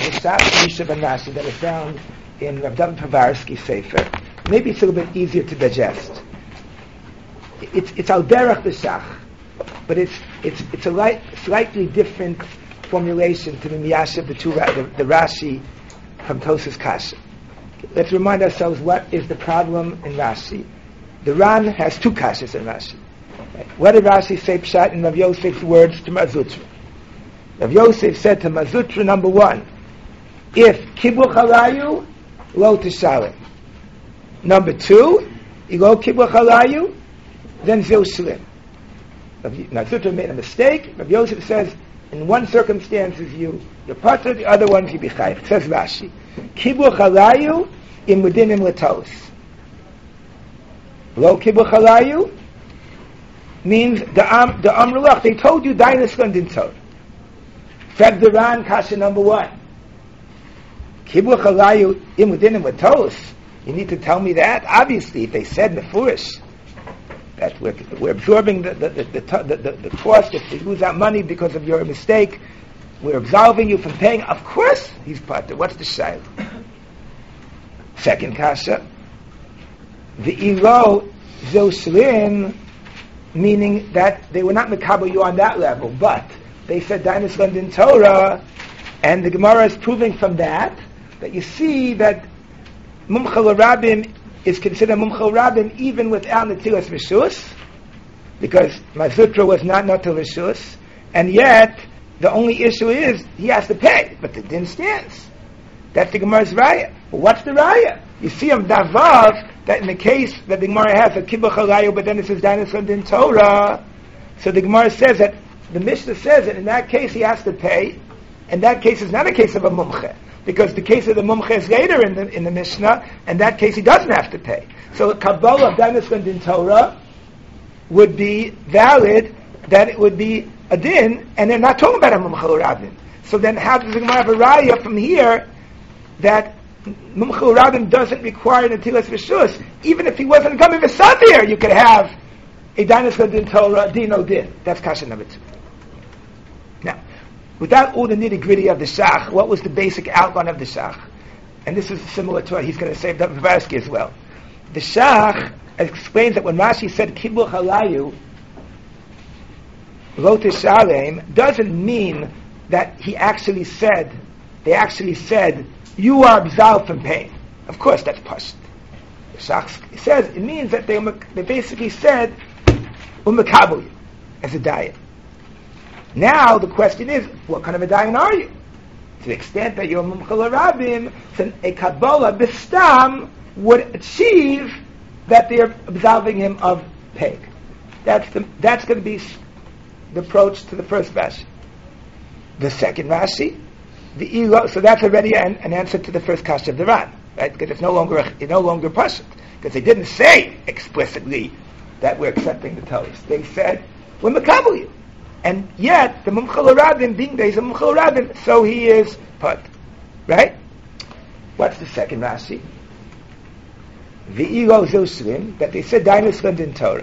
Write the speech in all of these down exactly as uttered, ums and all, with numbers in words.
the Shach, Yishuv, and Rashi that are found in Rav David Povarsky's Sefer. Maybe it's a little bit easier to digest. It's it's al derech the Shach, but it's it's it's a light, slightly different formulation to the Miyashiv, the two the, the Rashi from Tosas Kasha. Let's remind ourselves what is the problem in Rashi. The Ran has two kashas in Rashi. Right? What did Rashi say pshat in Rav Yosef's words to Mazutra? Rav Yosef said to Mazutra, number one, if kibuch halayu, lo tishalem. Number two, ilo kibuch halayu, then zil shlim. Mazutra made a mistake. Rav Yosef says, in one circumstances you, you're part, the other ones you be chayiv. Says Rashi, kibuch halayu, in mudinim latos. Lo kibuch halayu means the am the amrulach. They told you Dainis London Torah. Fed the Ran kasha number one. Kibuch halayu im within matos. You need to tell me that. Obviously, if they said nefurish that we're, we're absorbing the the the, the, the, the the cost if they lose out money because of your mistake, we're absolving you from paying. Of course, he's part. What's the shayla? Second kasha. The ilo zoshlin, meaning that they were not mekabel you on that level, but they said Dainis London Torah, and the Gemara is proving from that that you see that Mumchel Rabim is considered Mumchel Rabim even without Netilas Rishus, because Mazutra was not Natal Rishus, and yet the only issue is he has to pay, but the din stands. That's the Gemara's raya. Well, what's the raya? You see him Davav, that in the case that the Gemara has a kibuch halayu, but then it says Dainis London Torah, so the Gemara says that the Mishnah says that in that case he has to pay. In that case, it's not a case of a mumche, because the case of the mumche is later in the in the Mishnah. In that case, he doesn't have to pay. So, Kabbalah of Dainis London Torah would be valid. That it would be a din, and they're not talking about a mumche rabin. So then, how does the Gemara have a raya from here that Mumchel Rabim doesn't require Netilas Rishus? Even if he wasn't coming V'Savir, you could have a Dainis London Torah, Dino Din. That's kasha number two. Now, without all the nitty gritty of the Shach, what was the basic outline of the Shach? And this is similar to what he's going to say about Povarsky as well. The Shach explains that when Rashi said Kibuch halayu, lo tishalem, doesn't mean that he actually said, they actually said, you are absolved from pain. Of course, that's pashut. The Shach says it means that they they basically said umekabel you as a dayan. Now the question is, what kind of a dayan are you? To the extent that you're mumchel rabim, then a kabbalah bistam would achieve that they're absolving him of pain. That's the that's going to be the approach to the first Rashi. The second Rashi. The elo, so that's already an, an answer to the first kasha of the Ran, right? Because it's no longer it's no longer pashut, because they didn't say explicitly that we're accepting the Torah. They said we're mekabel you, and yet the mumchel rabim being there is a mumchel rabim, so he is put, right? What's the second Rashi? The elo zosrim, that they said Dainis London Torah.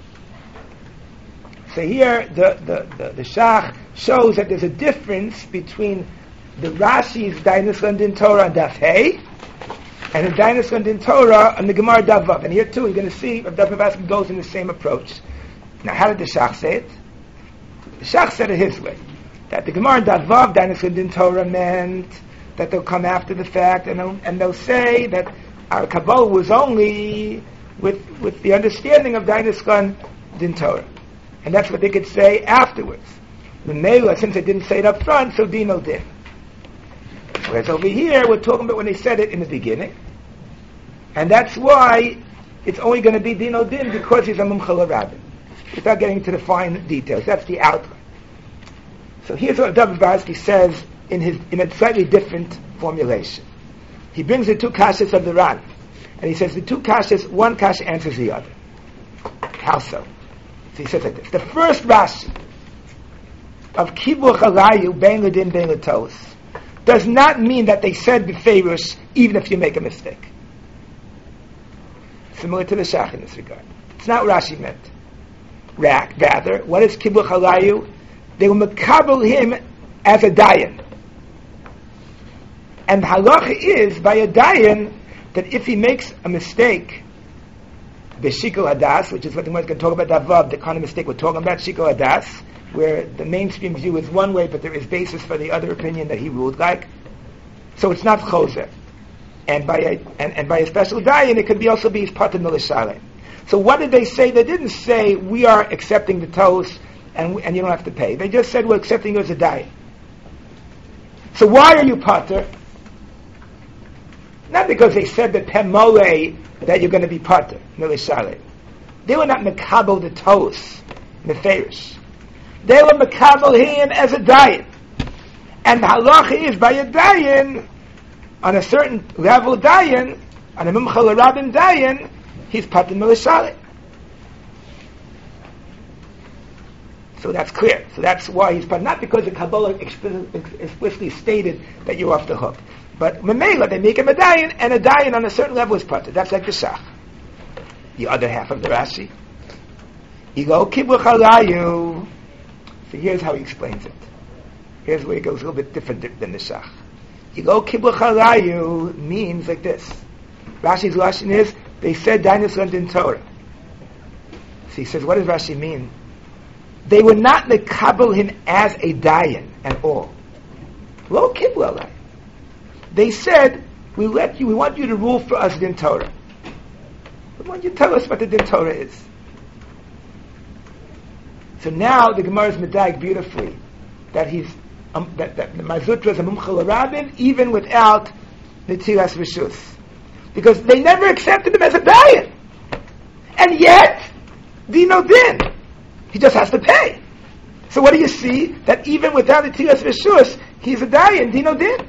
So here the the the, the Shach shows that there's a difference between the Rashi's Dainis London Torah on Daf Hey, and the Dainis London Torah on the Gemara Daf Vav. And here too, you're going to see Rav David Povarsky goes in the same approach. Now, how did the Shach say it? The Shach said it his way, that the Gemara Daf Vav, Dainis London Torah meant that they'll come after the fact, and they'll, and they'll say that our Kabbalah was only with with the understanding of Dainis London Torah, and that's what they could say afterwards. The Mela, since they didn't say it up front, so Dino did. Whereas over here, we're talking about when they said it in the beginning. And that's why it's only going to be Dino Din, because he's a Mumchel Rabin. Without getting into the fine details. That's the outline. So here's what David Povarsky says in his in a slightly different formulation. He brings the two kashas of the Ran. And he says the two kashas, one kasha answers the other. How so? So he says like this. The first Rashi of Kibuch halayu, bein ledin, bein letos, does not mean that they said beferish even if you make a mistake. Similar to the Shach in this regard. It's not what Rashi meant. Rather, what is kibuch halayu? They will mekabel him as a dayan. And the halacha is by a dayan that if he makes a mistake, the shikul hadas, which is what the Gemara is going to talk about, davav, the kind of mistake we're talking about, shikul hadas, where the mainstream view is one way, but there is basis for the other opinion that he ruled like. So it's not choser. And by a, and, and by a special dayan, it could be also be patur milishale. So what did they say? They didn't say, we are accepting the toast and, and you don't have to pay. They just said, we're accepting you as a dayan. So why are you patur? Not because they said that pemole, that you're going to be patur, milishale. They were not mekabel the toast, neferish. They were mekabel him as a dayan. And the halacha is by a dayan, on a certain level dayan, on a mumcha l'rabim dayan, he's patur milishale. So that's clear. So that's why he's patur. Not because the Kabbalah explicitly stated that you're off the hook. But Memela, they make him a dayan, and a dayan on a certain level is patur. That's like the shach. The other half of the Rashi. Yigo kibbuch halayu. So here's how he explains it. Here's where it goes a little bit different than the shach. Yigo kibbuch halayu means like this. Rashi's lashon is, they said dayanis learned in Torah. So he says, what does Rashi mean? They were not mekabel him as a dayan at all. Lo kibbuch halayu. They said, we let you, we want you to rule for us din Torah. We want you to tell us what the din Torah is. So now the Gemara is medayik beautifully that he's um, that, that the Mazutra is a mumcha l'rabim even without netilas rishus, because they never accepted him as a dayan, and yet dino din, he just has to pay. So what do you see? That even without netilas rishus, he's a dayan, dino din.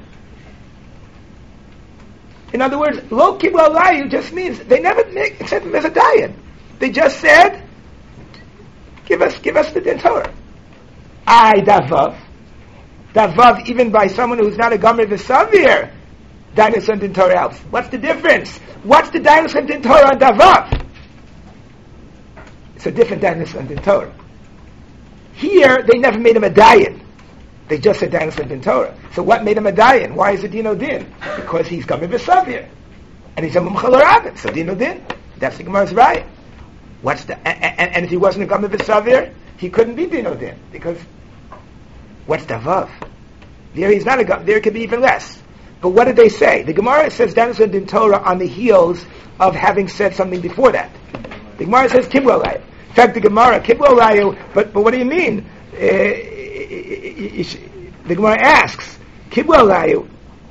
In other words, lo kibbuch halayu just means they never make, accept him as a dayan. They just said, give us, give us the din Torah. I davav, davav even by someone who's not a gomer v'savir, dayanis and din Torah helps. What's the difference? What's the dayanis and din Torah and davav? It's a different dayanis and din Torah. Here they never made him a dayan. They just said dayanis and din Torah. So what made him a dayan? Why is it dino din? Because he's gomer v'savir, and he's a mumcha l'rabim. So dino din. That's the Gemara's right. What's the and, and, and if he wasn't a gomer v'savir, he couldn't be dino din, because what's the vav? There he's not a gomer. There it could be even less. But what did they say? The Gemara says dayanis and din Torah on the heels of having said something before that. The Gemara says kibbuch halayu. In fact, the Gemara kibbuch halayu. But but what do you mean? Uh, the Gemara asks, kibbuch halayu,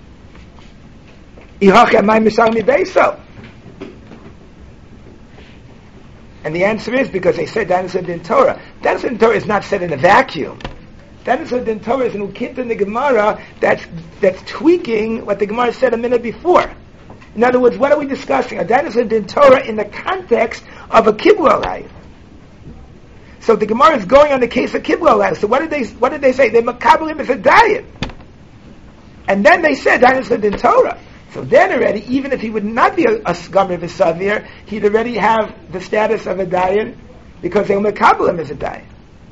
ihachem mai misal mi beiso. And the answer is because they said dayanis and din Torah. Dayanis and din Torah is not said in a vacuum. Dayanis and din Torah is an ukint in the Gemara that's that's tweaking what the Gemara said a minute before. In other words, what are we discussing? A dayanis and din Torah in the context of a kibbuch halayu. So the Gemara is going on the case of kibbuch halayu. So what did they what did they say? They makabel him as a dayan, and then they said dayanis and din Torah. So then already, even if he would not be a, a gomer v'savir, he'd already have the status of a dayan because they were makabel him as a dayan.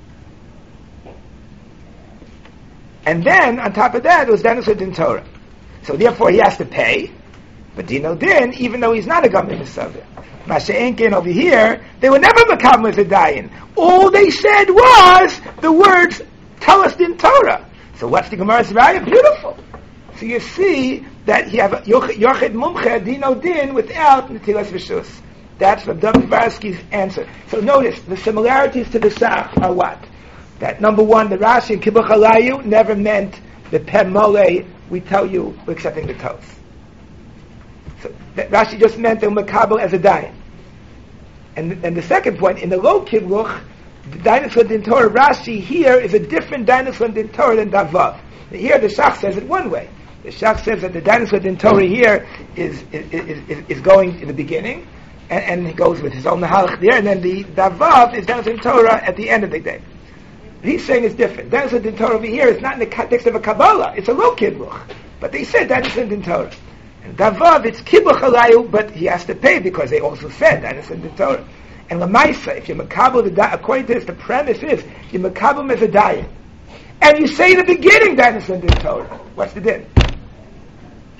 And then on top of that, it was dayanis and din Torah. So therefore, he has to pay, but dino din, even though he's not a gomer v'savir. Masha'enkin over here, they were never makabel as a dayan. All they said was the words, tell us din Torah. So what's the Gemara's raya? Beautiful. So you see that you have yochid mumche dino din without netilas rishus. That's Rav David Varsky's answer. So notice the similarities to the Shach are what? That number one, the Rashi and kibbuch halayu never meant the pem mole. We tell you we're accepting the toast. So that Rashi just meant the makabel as a dayan. And and the second point, in the low kibbuch, the dayanis din Torah Rashi here is a different dayanis din Torah than davav. Here the Shach says it one way. The Shach says that the dayanis din Torah here is is, is is going in the beginning, and, and he goes with his own halach there, and then the davav is dayanis din Torah at the end of the day. He's saying it's different. Dayanis din Torah over here is not in the context of a Kabbalah. It's a low kibbuch, but they said dayanis din Torah. And davav, it's kibbuch halayu, but he has to pay because they also said dayanis din Torah. And lamaisa, if you makabel the da, according to this, the premise is you makabel as a dayan, and you say in the beginning dayanis din Torah. What's the din?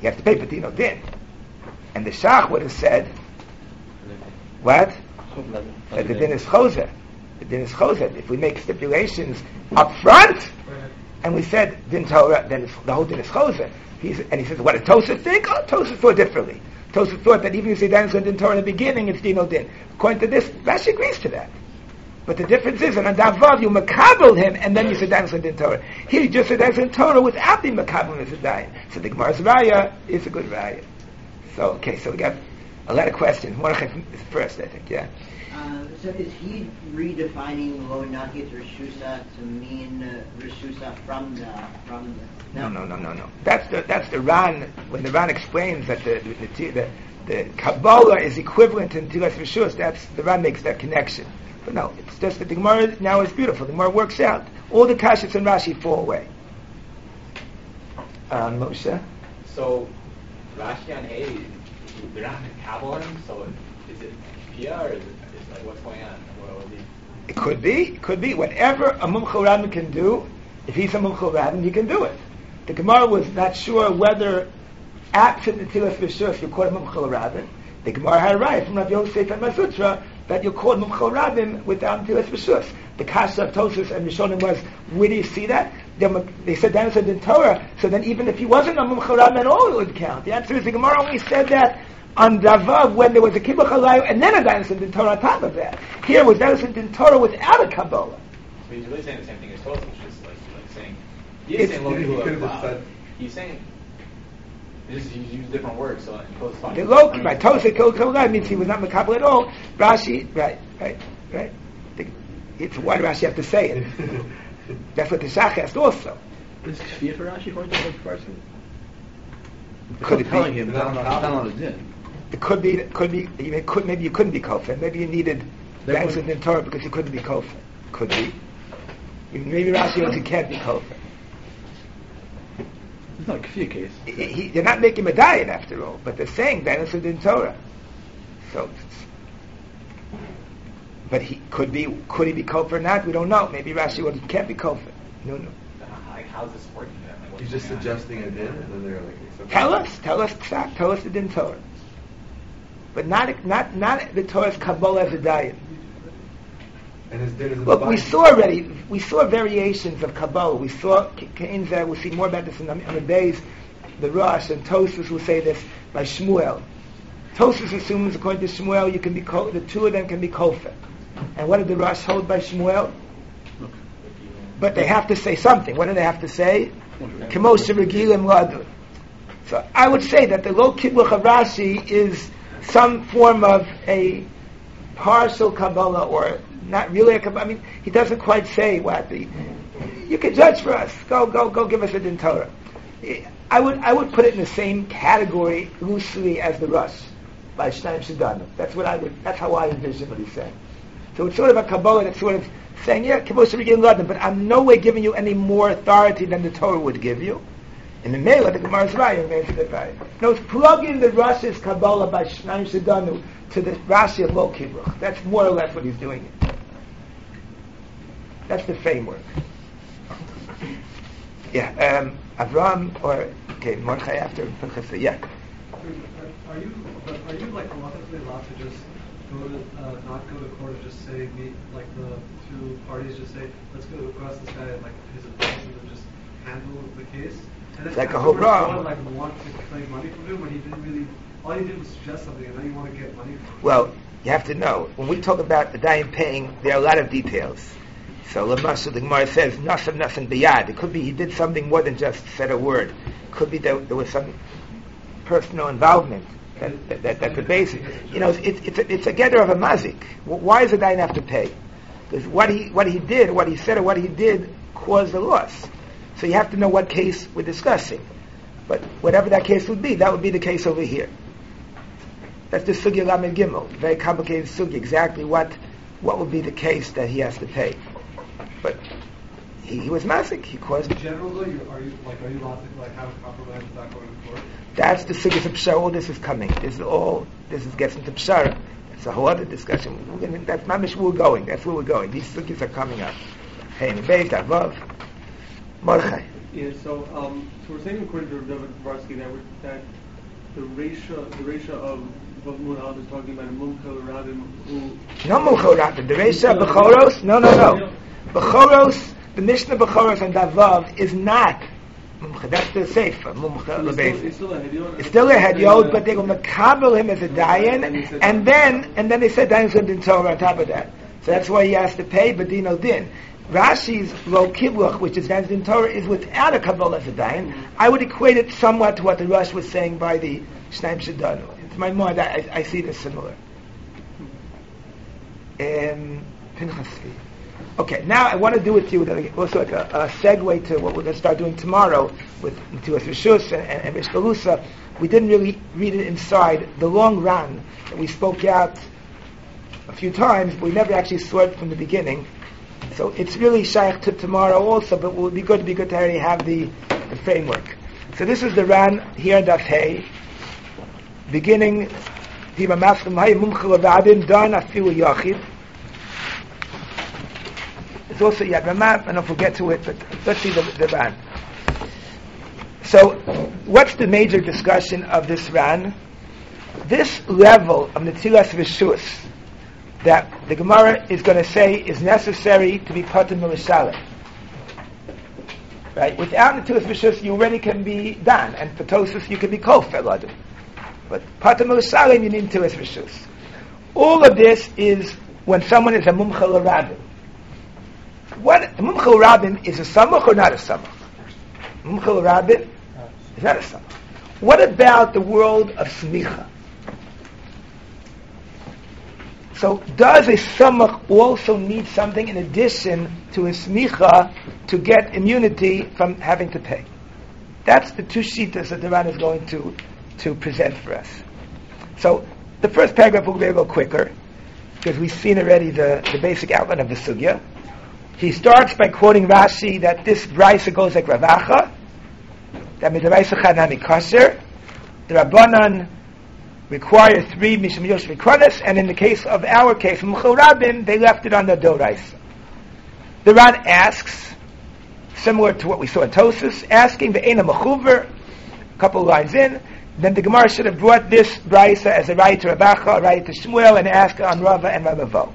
you have to pay for Dino Din. And the Shach would have said, what? That the Din is Choser. The Din is Choser. If we make stipulations up front, and we said Din Torah, then it's, the whole Din is Choser. He's, and he says, what did Tosaf think? Oh, Tosaf thought differently. Tosaf thought that even if you say Din is Din Torah in the beginning, it's Dino Din. According to this, Rashi agrees to that. But the difference is, and on Davav, you makabel him, and then you say Din is Din Torah. Here you just say Din is Din Torah without being makabel as a Dayan. So the Gemara's Raya is a good Raya. So, okay, so we got a lot of questions. Mordechai is first, I think, yeah. Uh, so is he redefining lo nagit Rishusa to mean uh, Rishusa from the from the no no no no no that's the that's the Ran when the Ran explains that the the the, the Kabbalah is equivalent to Tilas Rishus, that's the Ran makes that connection. But no, it's just that the Gemara now is beautiful. The Gemara works out. All the Kashas and Rashi fall away. Uh, Moshe? So Rashi on A, they're not Kabbalah, so is it Pia or is it like what's going on? What will be? It could be. It could be. Whatever a Mumchel Rabbin can do, if he's a Mumchel Rabbin, he can do it. The Gemara was not sure whether absent the Tilas Rishus you call a Mumchel Rabbin. The Gemara had a right from Rav Yosef and Masutra that you call Mumchel Rabbin without Tilas Rishus. The Kasha of Tosfos and Rishonim was, where do you see that? They, they said that in Torah, so then even if he wasn't a Mumchel Rabbin at all, it would count. The answer is the Gemara only said that on Davav when there was a Kibbutz Halayim and then a Dinosaur Din Torah on top of that. Here was Dinosaur Din Torah without a Kabbalah. So he's really saying the same thing as Tosfos, which is like, like saying, he is saying low people. He's saying, just he used different words, so in Tosfos. The low, right, Tosfos Kabbalah means he was not Makabel at all. Rashi, right, right, right. The, it's why does Rashi have to say it? That's what the Shach asked also. Is Kfir for Rashi according to the person? Could it telling be? him down on the din. It could be. It could be. It could. Maybe you couldn't be kofar. Maybe you needed Dinosaur Din Torah because you couldn't be kofar. Could be. Maybe Rashi knows you can't be kofar. It's not a Kfir case. He, he, they're not making medallion after all, but they're saying Dinosaur Din Torah. So, but he could be. Could he be kofar or not? We don't know. Maybe Rashi would. He can't be kofar. No, no. Like, how's this working? Like, He's just suggesting a din, and then they're like, accepting. Tell us, tell us, tell us the Din Torah, but not not not the Torah's Kabbalah as a diet. And his din is in Look, the we Bible. saw already, we saw variations of Kabbalah. We saw Cain's. Uh, we'll see more about this in the, in the days. The Rosh and Tosfos will say this by Shmuel. Tosfos assumes, according to Shmuel, you can be ko- the two of them can be kofar. And what did the Rosh hold by Shmuel? But they have to say something. What do they have to say? Kemoshe Regilim Ladu. So I would say that the low Kibbuch of Rashi is some form of a partial Kabbalah, or not really a Kabbalah. I mean, he doesn't quite say what the. You can judge for us. Go, go, go! Give us a Din Torah. I would, I would put it in the same category loosely as the Rush by Shnayim Shadanu. That's what I would. That's how I envision what he's saying. So it's sort of a Kabbalah that's sort of saying, yeah, Kibbush Regilim Ladu, but I'm no way giving you any more authority than the Torah would give you. In the Mela, the Gemara's Raya remains the Raya. No, it's plugging the Rush's Kabbalah by Shnayim Shadanu to the Rashi of Lo Kibbuch. That's more or less what he's doing. That's the framework. Yeah, um, Avram or okay, Mordechai after Pinchas. Yeah. Are you are you like logically allowed to just go to uh, not go to court and just say meet like the two parties just say let's go across this guy and like his advice and then just handle the case? And then Like a whole problem. Like want to claim money from him when he didn't really. All he did was suggest something, and now you want to get money from him. Well, you have to know when we talk about the Dayan paying, there are a lot of details. So Lamashu, the Gemara says nothing, nothing biyad. It could be he did something more than just said a word. It could be that there was some personal involvement. That, that, that that's the basic. You know, it's it's a, it's a getter of a mazik. Why does the Dayan have to pay? Because what he what he did, what he said, or what he did caused a loss. So you have to know what case we're discussing. But whatever that case would be, that would be the case over here. That's the Sugya Lamed Gimel. Very complicated Sugya. Exactly what what would be the case that he has to pay. But he, he was mazik. He caused. In general, though, you, are you like are you allowed to like have a compromise without going to court? That's the Sugya of Pshara. All this is coming. This is all. This is gets into Pshara. It's a whole other discussion. We're gonna, that's not where we're going. That's where we're going. These Sugyas are coming up. Hey, Beis Avav, Mordechai. Yeah, so um, so we're saying according to David Varsky that we're, that the ratio the ratio of what Munal is talking about, a Mumchel Rabim who no Mumchel Rabim, the ratio of Bechoros, no, no, no. Bechoros, the Mishnah Bechoros and Davav is not Mumchel. That's the Sefer Mumchel. It's still a Hediot. It's still a Hediot, but they will makabel him as a Dayan, and then and then they said Dayan's going to Torah on top of that. So that's why he has to pay Badino Din. Rashi's Lo Kibluch, which is Dayan's Din Torah, is without a kabbalah as a Dayan. Mm-hmm. I would equate it somewhat to what the Rosh was saying by the Shnaim Shadanu. It's my mind. I, I see this similar. Um, okay, now I want to do with you also like a, a segue to what we're going to start doing tomorrow with Mituas Rishus and, and, and Rishkalusa. We didn't really read it inside the long run that we spoke out a few times, but we never actually saw it from the beginning. So it's really shaykh to tomorrow also, but it would be good to be good to already have the, the framework. So this is the Ran here in Daf Hey, beginning Tima Maslim Hay Mumchel Vadim Dan Afilu Yachid. It's also Yad Ramah, and I'll forget to it, but let's see the, the Ran. So, what's the major discussion of this Ran? This level of Netilas Rishus that the Gemara is going to say is necessary to be Pater Milishalem. Right? Without Netilas Rishus, you already can be Dan, and for Tosus, you can be Kofel Adam. But Pater Milishalem, you need Netilas Rishus. All of this is when someone is a Mumchel Rabim. What a Mumchel Rabim is a Samach or not a Samach? Mumchel Rabim is not a Samach. What about the world of Smicha? So does a Samach also need something in addition to a Smicha to get immunity from having to pay? That's the two shitas that the Ran is going to, to present for us. So the first paragraph will be a little quicker because we've seen already the, the basic outline of the Sugya. He starts by quoting Rashi that this Brisa goes like Ravacha, that Midraisa Chanami Kasher, the Rabbanan require three Mishum Yosh Vikonis, and in the case of our case, Mumchel Rabim, they left it on the Doraisa. The Ran asks, similar to what we saw in Tosus, asking the Eina Mechuver, a couple of lines in, then the Gemara should have brought this Brisa as a right to Ravacha, a right to Shmuel, and asked on Rava and Ravavo.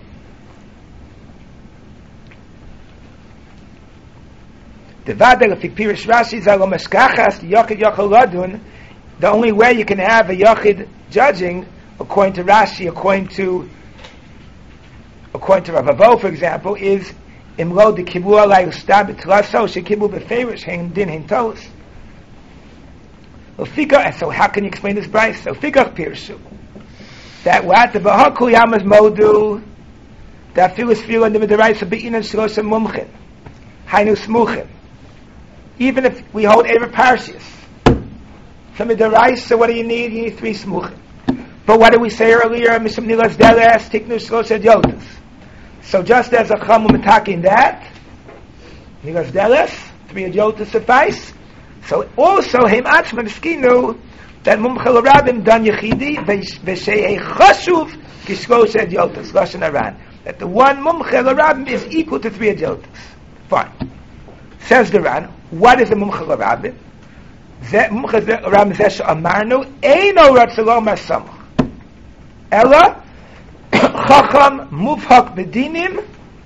The only way you can have a Yachid judging, according to Rashi, according to according to Ravavo, for example, is Imlo de Kibu Alay Ustab Tlaso Shekibu Beferish Hein Din Hein Tos. And so how can you explain this price? So Fikach Pirshu. That what the Bahaku Yamas Modu that Filis Fil and the Midaraisa Be'in and Shlosa Mumchin. Hainu Smuchin. Even if we hold Erev Parshas. So Midaraisa, what do you need? You need three Smuchin. But what did we say earlier? Misham Nilas Deles, Tiknu Shlosa Yodas. So just as a Chum attacking that, Nilas Deles, three Yodas suffice. So also, Heim Atzman Skinu, that Mumchel Rabim Dan Yechidi, V'shei Chashuv, Kishlosh Yodas, Lashon Aran. That the one Mumchel Rabim is equal to three Yodas. Fine. Says the Ran, what is the Mumchel Rabim? Mumchel Rabim Zesh Amarnu, Eino Ratzalo Masamach. Ella, Chacham Muvhak Bedinim,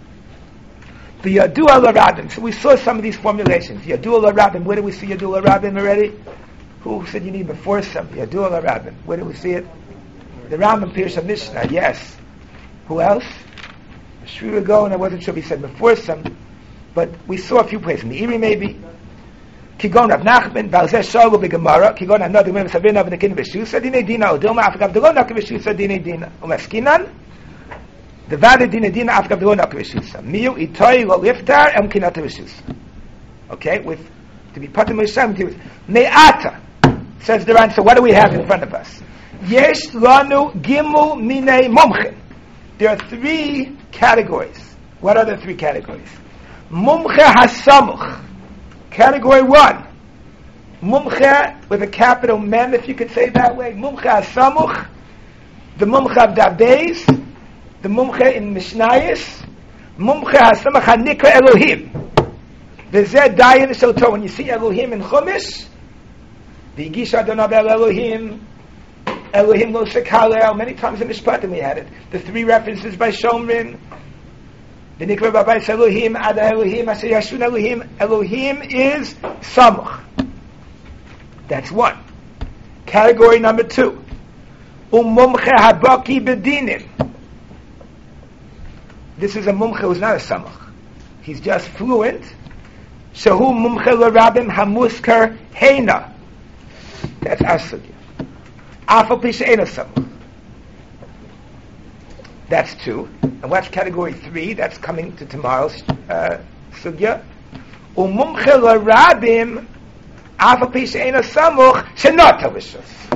Yadu ala Rabim. So we saw some of these formulations. Yadu ala Rabim. Where do we see Yadu ala Rabim already? Who said you need before some? Yadu ala Rabim. Where do we see it? The Rambam Pirsha Mishnah. Yes. Who else? Shri ago, and I wasn't sure if he said before some, but we saw a few places. Meiri maybe. Kigon Rav Nachman. Balzeh Shalu b'Gemara. Kigon Anad Umem Savina v'Nekin v'Shusa Dinei Dina. Odilma Afgav Delon Nakim v'Shusa Dinei Dina. Umaskinan. The vada dina dina after the one akvishisa. Miu itoi lo liftar em kinata vishisa. Okay, with to be patim misham to me'ata says the Ran. So what do we have in front of us? Yesh lanu gimu minei mumchin. There are three categories. What are the three categories? Mumche hasamuch. Category one. Mumche with a capital mem, if you could say it that way. Mumche hasamuch. The mumche of dabeis. The Mumche in Mishnayis, Mumche HaSamach HaNikra Elohim. V'zeh dayan shoto. When you see Elohim in Chumash, v'yigish Adonai el Elohim, Elohim lo sekalel. Many times in Mishpatim we had it. The three references by Shomrin. V'nikra b'bayis Elohim, Ada Elohim, Asher Yashun Elohim. Elohim is Samuch. That's one. Category number two. Umumche habaki bedinim. This is a mumche who's not a Samuch. He's just fluent. Shehu mumche l'rabim hamuskar heina. That's asugya. Afal pi she'ena Samuch. That's two. And what's category three? That's coming to tomorrow's uh, sugya. Umumche l'rabim afal pi she'ena Samuch shenata rishus.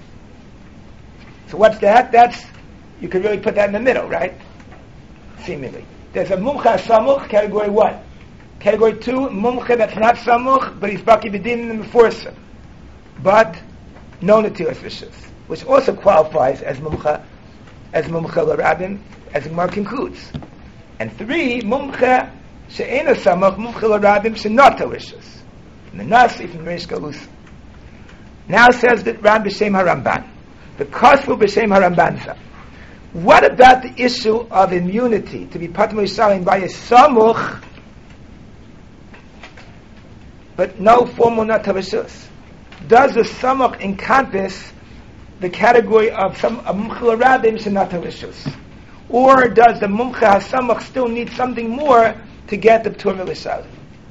So what's that? That's, you could really put that in the middle, right? Seemingly. There's a mumcha samuch, category one. Category two, mumcha that's not samuch, but he's baki b'din in the forsa. But no netilas rishus, which also qualifies as mumcha, as mumcha l'rabim, as the Gemara concludes. And three, mumcha she'ena samuch, mumcha l'rabim she'nata rishus. And the Nasi from Reish Galusa. Now says that Ram b'shem haRamban. The Kosfu b'shem haRambanza. What about the issue of immunity to be patur mishalim by a samuch, but no formal natavashus? Does the samuch encompass the category of some mumcha l'rabim shenatavashus, or does the mumcha hasamuch still need something more to get the patur mishalim?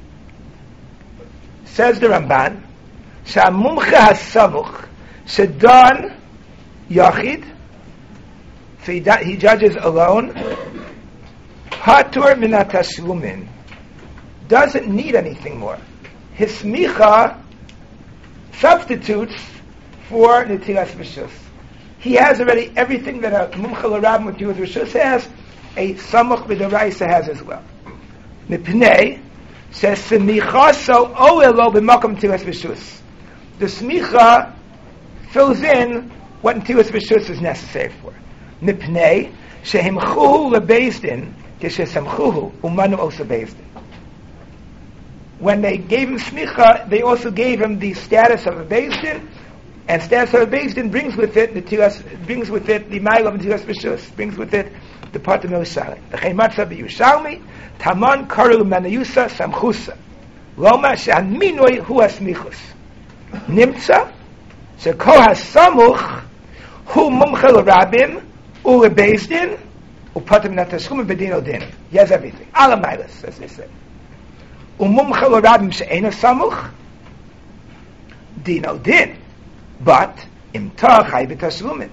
Says the Ramban, "Shamumcha hasamuch shedan yachid." So he, he judges alone. Patur min hatashlumin, doesn't need anything more. His smicha substitutes for netilas rishus. He has already everything that a mumcha l'rabim with Jewish rishus has. A samuch b'daraisa has as well. Mipnei says smicha so oelo b'makom netilas rishus. The smicha fills in what netilas rishus is necessary for. Mipnei shehimchuhu lebezdin kishesamchuhu umanu osa bezdin. When they gave him smicha, they also gave him the status of a bezdin, and status of a bezdin brings with it netilas, brings with it the mile of netilas rishus, brings with it the patur mishalim. The chaymatza b'Yushalmi taman karu manayusa samchusa loma she'anminoi hu hasmichus nimtza shekol hasamuch hu mumcha l'rabim Ule Bezdin, Upatim Natashkum Bedin Odin. He has everything. Alamailas, as they say. Umumcha l'rabim she'ena samuch, Din Odin. But, Imta Chai B'Tashlumin.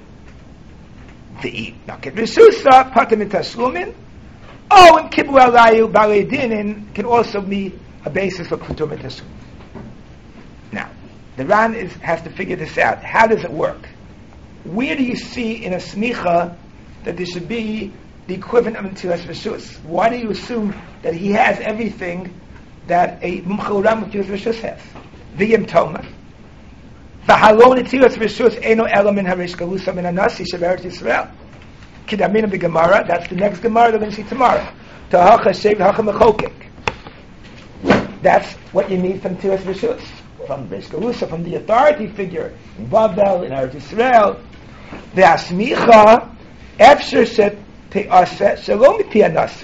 V'i Naked Risusa, Patim B'Tashlumin. Oh, and Kibbu Alayu Balei Dinin can also be a basis for Patur B'Tashlumin. Now, the Ran is, has to figure this out. How does it work? Where do you see in a smicha that there should be the equivalent of netilas rishus? Why do you assume that he has everything that a mumcha l'rabim with netilas rishus has? V'yim toma. V'halon netilas rishus eno elo min harish galusa min hanasi sheberet Yisrael. Kidamina b'gemara. That's the next gemara that we're going to see tomorrow. Tahacha shev hacha mechokek. That's what you need from netilas rishus, from Reish Galusa, from the authority figure in Babel, in Eretz Yisrael. The asmicha efsher set te'aseh shalom mipi hanasi.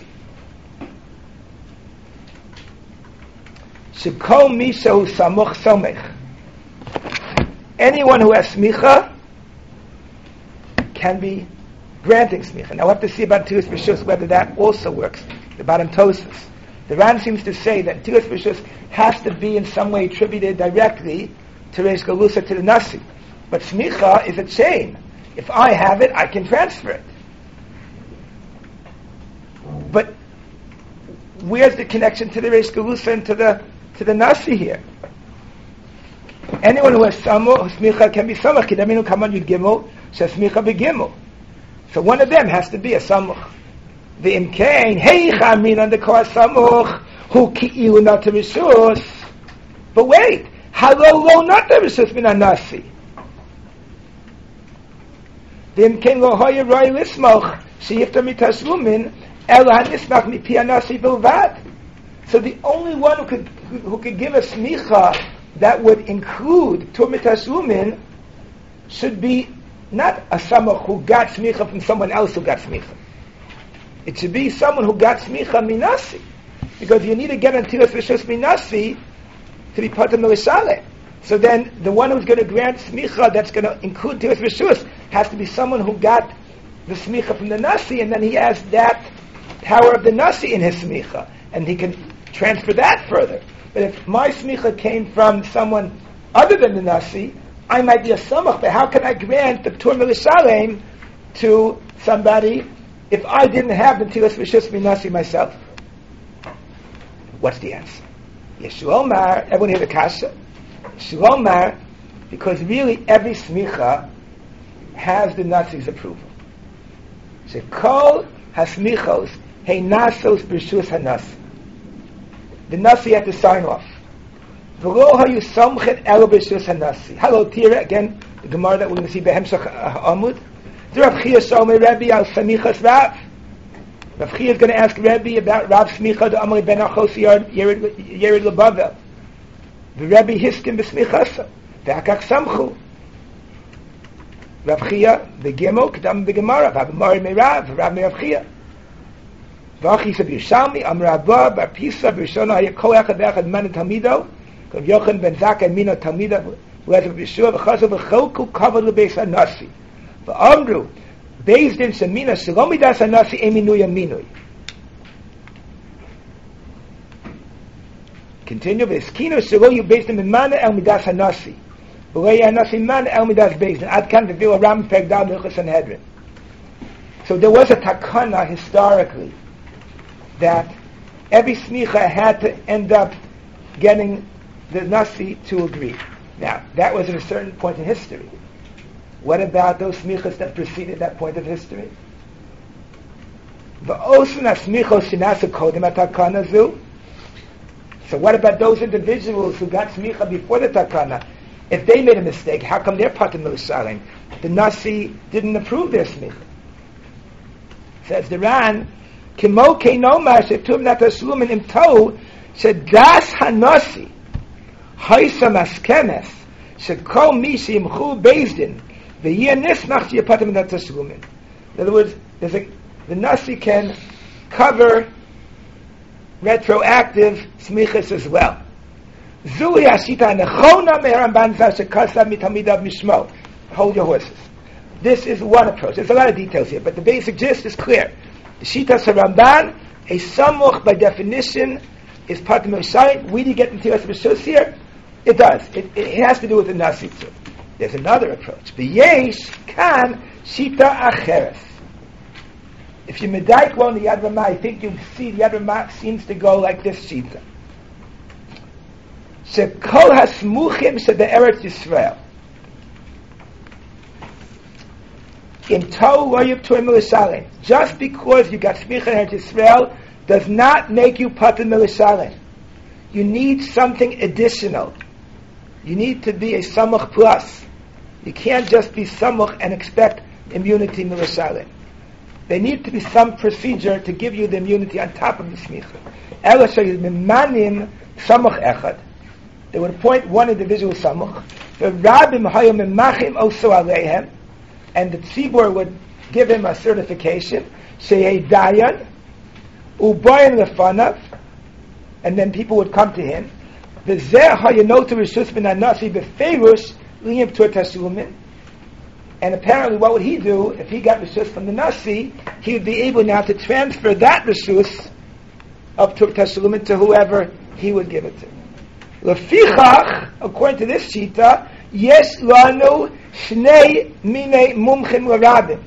Shekol mishahu samuch somech. Anyone who has smicha can be granting smicha. Now we'll have to see about netilas rishus whether that also works. The bottom tosis. The Ran seems to say that netilas rishus has to be in some way attributed directly to Reish Galusa, to the Nasi. But smicha is a chain. If I have it, I can transfer it. But where's the connection to the Reish Galusa and to the to the Nasi here? Anyone who has samuch, smicha can be samuch. Kidaminu kaman yud gimel, shesmicha begimel. So one of them has to be a samuch. The imkain heicha min on the kor samuch who ki'ilu not to rishus. But wait, halo lo not to rishus min hanasi. The imkain lo hoya roi lismoch sheyifta mitashlumin ela hanismach mipi hanasi bilvad. So the only one who could who, who could give a smicha that would include Tumah Tashlumin should be not a samach who got smicha from someone else who got smicha. It should be someone who got smicha minasi, because you need to get Netilas Rishus minasi to be part of Melishaleh. So then the one who's going to grant smicha that's going to include Netilas Rishus has to be someone who got the smicha from the nasi, and then he has that power of the nasi in his smicha, and he can transfer that further. But if my smicha came from someone other than the nasi, I might be a samach, but how can I grant the Ptur Melishalem to somebody if I didn't have the Netilas Rishus minasi myself? What's the answer? Yeshua, everyone hear the kasha? Yeshua, because really every smicha has the nasi's approval. Shekol hasmichos hey nasos b'rshus hanasi. The nasi had to sign off. V'lo hayu somchet elo b'rshus hanasi. Hello, Tira, again, the Gemara that we're going to see behemshach Amud. Rav Chia Shomer Rebbe al samichas Rav. Rav Chia is going to ask Rebbe about Rav Smicha the Amri ben Achos Yerid Lebavel. The Rebbe hiskim b'smichasa. V'akach samchu. Rav Chia the Gimel Kedam the Gemara. Rav Mari Meirav. Rav Meirav Chia. V'achi said Yerushalmi Am Rabba Bar Pisa B'Rishona Hayakol Echad Echad Man Talmido. Kav Yochanan ben Zakkai Mino Talmido. Whether B'Yeshua V'Chazav V'Cholku Kavod L'Beis HaNasi. V'Amru Beis Din Semina Shalom Midas HaNasi Eminui Aminui. Continue. V'Eskino Shalom Yu Beis Din Mimana El Midas HaNasi. V'Lei HaNasi Man El Midas Beis Din. Ad Kan V'Vil Ram Peg Dal Milchus Sanhedrin. So there was a takana historically that every smicha had to end up getting the nasi to agree. Now, that was at a certain point in history. What about those smichas that preceded that point of history? So what about those individuals who got smicha before the takana? If they made a mistake, how come they're part of Melishalem? The nasi didn't approve their smicha. Says the Ran, Kimo Keinomar Shetum Natashlumin Im Tohu Shedas Hanasi Haisa Maskenes Shekol Mishi Imchu Bezdin V'yeh Nismach Shepatim Natashlumin. In other words, there's a, the nasi can cover retroactive smichas as well. Zui Hashita Nechona Me'Ramban Shekasa Mitamidav Mishmo. Hold your horses. This is one approach. There's a lot of details here, but the basic gist is clear. The Shitas HaRamban, a samuch by definition is part of Melishalem. We did get into Netilas Rishus here. It does. It, it has to do with the nasi too. There's another approach. V'yesh kan shita acheres. If you medayik well in the Yad Ramah, I think you see the Yad Ramah seems to go like this shita. Shekol hasmuchim shebe'eretz Yisrael. In Tohu lo yiptur Melishalem. Just because you got smicha in Eretz Yisrael does not make you part of Melishalem. You need something additional. You need to be a samach plus. You can't just be samach and expect immunity in Melishalem. There needs to be some procedure to give you the immunity on top of the smicha. Ela sheyid mimanim samach echad. They would appoint one individual samach. The rabbim hayom mimachim oso aleihem. And the tzibur would give him a certification, sheyei dayan, ubayin lefanav, and then people would come to him. V'zeh hayanotu rishus min hanasi b'feirush liyim ptur tashlumin. And apparently, what would he do if he got rishus from the nasi? He would be able now to transfer that rishus of ptur tashlumin to whoever he would give it to. Lefichach, according to this shita, yes lanu shnei minei mumchim l'rabim.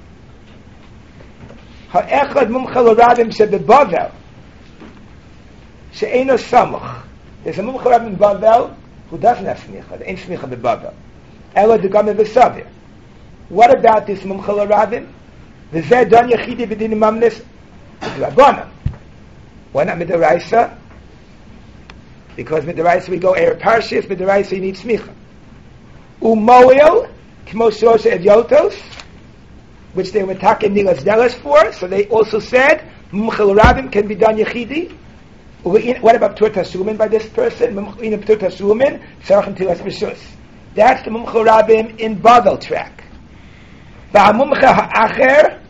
Ha'echad mumcha l'rabim shebebavel she'eino samach. There's a mumcha l'rabim in Bavel who doesn't have smicha. There ain't smicha bebavel. Ela degame v'savir. What about this mumcha l'rabim? V'zeh don yechidi b'din mamnis l'rabbanan. Why not midaraisa? Because midaraisa we go eir parshis, midaraisa you need smicha. Umoil, k'mososha edyotos, which they were taking nilas delas for, so they also said, mumchel rabim can be done yechidi, What about P'tur Tasumin by this person? P'tur Tasumin, Tzarech Netilas Rishus. That's the Mumcha Rabim in Bavel track. V'hamumcha ha'acher,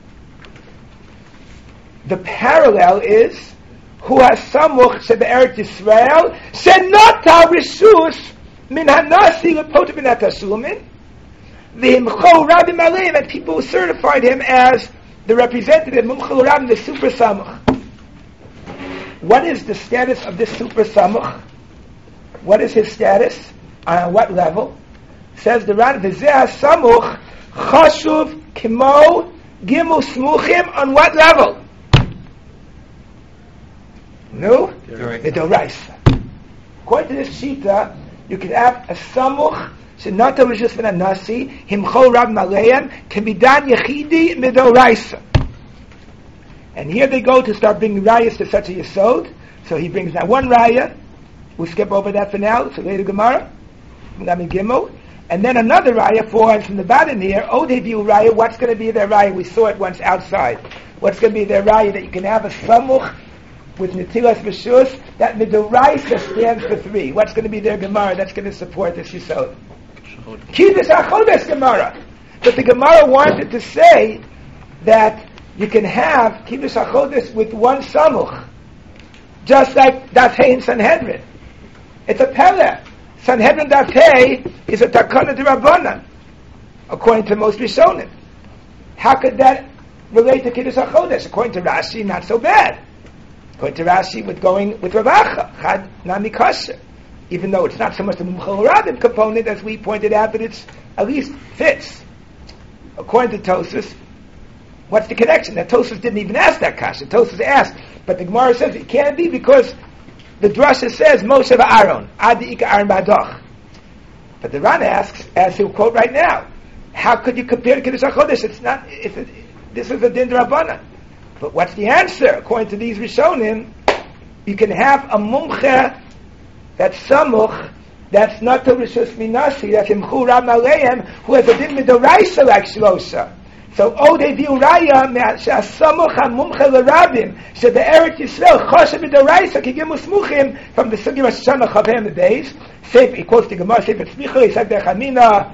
the parallel is who has samuch shebe'eret Yisrael shenata rishus min hanasi lepotav min hatasumin v'himcho Rabim aleim, and people certified him as the representative Mumcha Rabim, the super samuch. What is the status of this super samuch? What is his status? On what level? Says the Ran, V'zeh samuch chashuv kimo gimel smuchim, on what level? No? The Doraisa. According to this shita, you can have a samuch, shenata rishus min hanasi, himcho Rab Maleim, can be done yechidi midoraisa. And here they go to start bringing rayas to such a yesod. So he brings now one raya. We'll skip over that for now. So later Gemara, and then another raya, four lines from the bottom here. Oh, they view raya. What's going to be their raya? We saw it once outside. What's going to be their raya? That you can have a samuch with netilas b'shus. That midoraisa stands for three. What's going to be their Gemara that's going to support this yesod? Kiddush HaChodesh Gemara. But the Gemara wanted to say that you can have Kiddush HaChodesh with one samuch, just like Daf Hey in Sanhedrin. It's a Peleh. Sanhedrin Daf Hey is a Takana D'Rabbanan, according to most Rishonim. How could that relate to Kiddush HaChodesh? According to Rashi, not so bad. According to Rashi, with going with Ravacha, Chad Nami Kasher. Even though it's not so much the Mumcha Rabim component, as we pointed out, but it's at least fits. According to Tosfos, what's the connection? That Tosfos didn't even ask that kasha. Tosfos asked, but the Gemara says it can't be because the drasha says Moshe v'Aaron, Adi Ika Aaron Ba'adoch. But the Ran asks, as he'll quote right now, how could you compare to Kiddush HaChodesh? It's not. It's a, this is a din d'Rabbanan. But what's the answer? According to these Rishonim, you can have a mumche that's samuch, that's not to Rishus Minasi, that's Imchu Rab Maleim, who has a din midoraisa like Shlosha. So, oh, they view Raya, She'asamuch HaMumcha L'Rabim, She'be'eret Yisrael, Choshe Midoraisa, Kigimu Smuchim, from the Sugi Rosh Hashanah Chaveh the days. He quotes the Gemara, Sefer Tzmicha, he said the Chamina,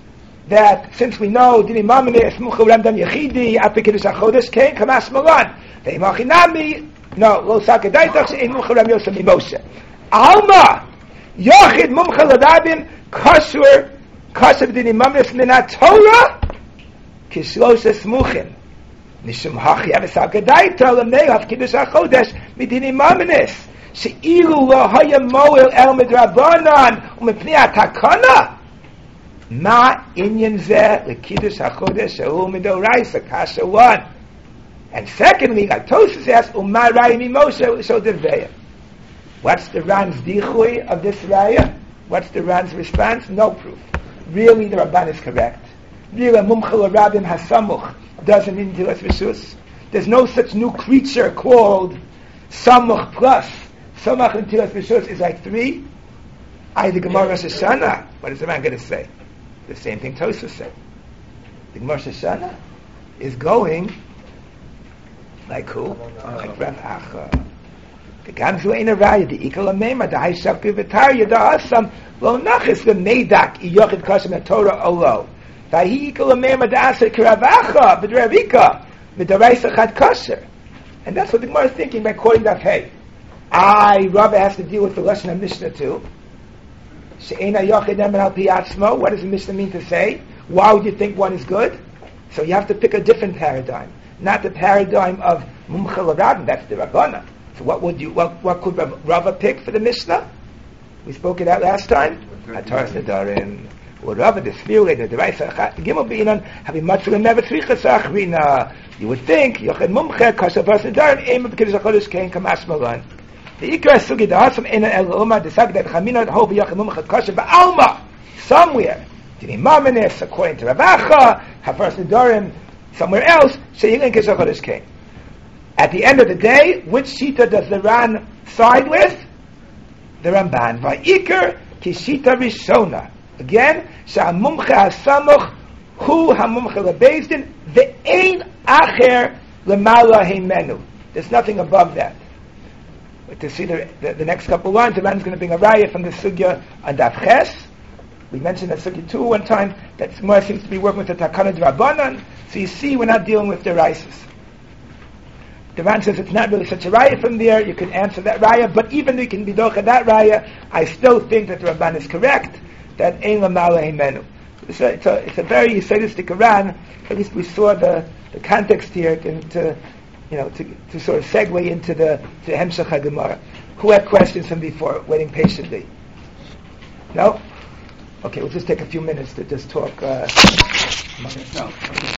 that since we know, Dini Mamine, Smucha Ulam Dam Yechidi, Api Kiddush HaChodesh, Kein, Kamas Malan, Ve'imachinami, no, Lo Sakadaitach, She'en Mumcha Ulam Yosem Mimoshe. Alma, Yochid Mumcha L'Rabim, Kashur, Kashur Dini Mamine, Minat Torah, Kishlosha Smuchim. Mishum Hachi Avesal Gadaita Lemneav Kiddush HaChodesh Midini Mamenis She'ilu Lo Haya Moel El Midrabanan Umepnei HaTakana Ma Inyan Zeh LeKiddush HaChodesh She'u Midoraisa Kasha one. And secondly, like Tosfos asks, Uma Raya Mimoshe Shel Deveya. What's the Ran's dichui of this raya? What's the Ran's response? No proof. Really, the Rabban is correct. Really, Mumcha L'Rabim Hasamuch doesn't mean Netilas Rishus. There's no such new creature called Samuch plus. Samuch and Netilas Rishus is like three. I, the Gemara Rosh Hashanah. What is the man going to say? The same thing Tosfos said. The Gemara Rosh Hashanah is going like who? Like Rav Acha. The Gamzu ain't a raya. The Ikal Amema. The Haishak Vivatarya. The Asam. Lo Nachis. The Neidak. Iyochid Kashem Torah Olo. And that's what the Gemara is thinking by quoting that. Hey, I Rava has to deal with the lesson of Mishnah too. What does the Mishnah mean to say? Why would you think one is good? So you have to pick a different paradigm, not the paradigm of Mumcha L'Rabim. That's the Rabbana. So what would you? What, what could Rava pick for the Mishnah? We spoke it out last time. Ataras Nedarim. Or rather, the spirit, the device, Gimel Beinan, having much to never Trichas Achrina. You would think, Yochid Mumche, Kasha Person Darim, Aim of Kiddush HaChodesh, Kein Kamash Malan. The Ikra Sugi, the Hasam, Ena El Oma, the Sag that Chamina, Hope Yochid Mumche, Kasha Ba'alma, somewhere, Dini Mamenes, according to Ravacha, Hafarsin Darim, somewhere else, Sheilin Kiddush HaChodesh, Kein. At the end of the day, which Shita does the Ran side with? The Ramban. Va'ikr, Kishita Rishona. Again, Sha'amumcha hasamuch hu hamumcha lebezdin ve'ein acher lemala heimenu. There's nothing above that. to see the, the, the next couple lines, the man's going to bring a raya from the sugya on Daf Ches. We mentioned that sugya two one time, that more seems to be working with the Takana Drabanan. So you see, we're not dealing with the Rises. The Ran says it's not really such a raya from there. You can answer that raya, but even though you can be docha that raya, I still think that the Ramban is correct, that Ein Lamala Himenu. It's a, it's a, it's a very Yisraelistic Quran. At least we saw the, the context here, and to, you know, to, to sort of segue into the to Hemshech HaGemara. Who had questions from before, waiting patiently? No? Okay, we'll just take a few minutes to just talk. Uh, No.